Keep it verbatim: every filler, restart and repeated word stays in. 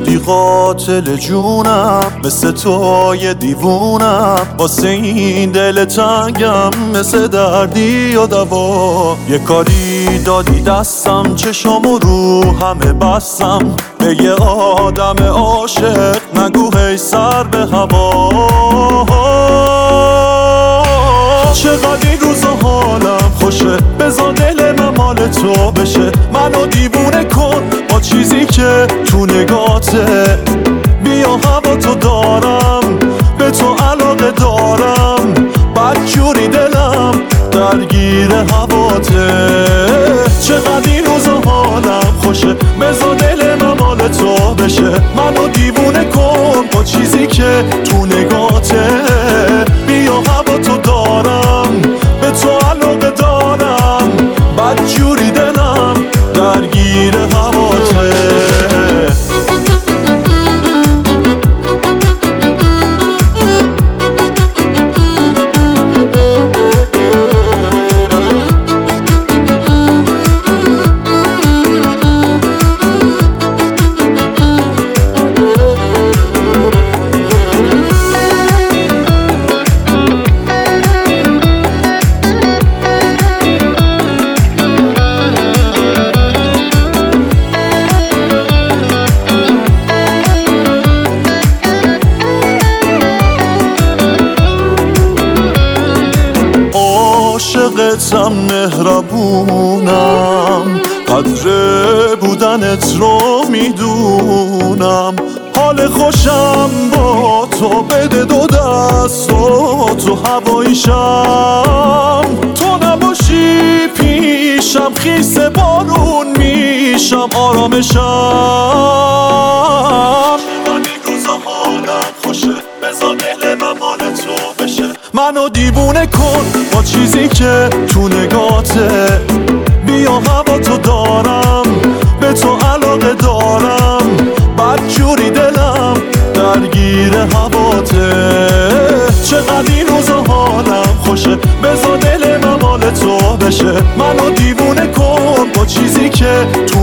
شدی قاتل جونم، مثل تو یه دیوونم، واسه این دل تنگم مثل دردی و دوا. یه کاری دادی دستم، چشامو رو همه بستم، به یه آدم عاشق نگو هی سر به هوا. چقدر این روزا حالم خوشه، بذار دل من مال تو بشه. منو دیوونه کن با چیزی که تو نگاته، بیا هوا تو دارم، به تو علاقه دارم، بدجوری دلم درگیر هواته. چقدر این روزا حالم خوشه، بذار دل من مال تو بشه. منو دیوونه کن با چیزی که تو نگاته، بیا هوا تو دارم، به تو علاقه دارم، بدجوری دلم درگیر هواته. عاشقتم، مهربونم، قدر بودنت رو میدونم، حال خوشم با تو بده دو دست و تو هواییشم. تو نباشی پیشم خیس بارون میشم، آرامشم. من این روزا حالم خوشه، بذار دل من مال تو بشه. منو دیوونه کن با چیزی که تو نگاته، بیا هوا تو دارم، به تو علاقه دارم، بدجوری دلم درگیر هواته. چقدر این روزا حالم خوشه، بذار دل من مال تو بشه. منو دیوونه کن با چیزی که تو